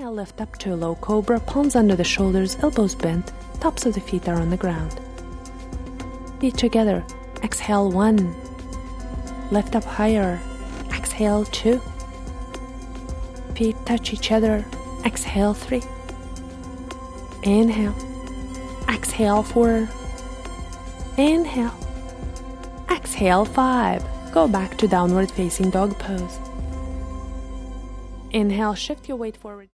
Inhale, lift up to a low cobra, palms under the shoulders, elbows bent, tops of the feet are on the ground. Feet together. Exhale 1. Lift up higher. Exhale 2. Feet touch each other. Exhale 3. Inhale. Exhale 4. Inhale. Exhale 5. Go back to downward facing dog pose. Inhale, shift your weight forward.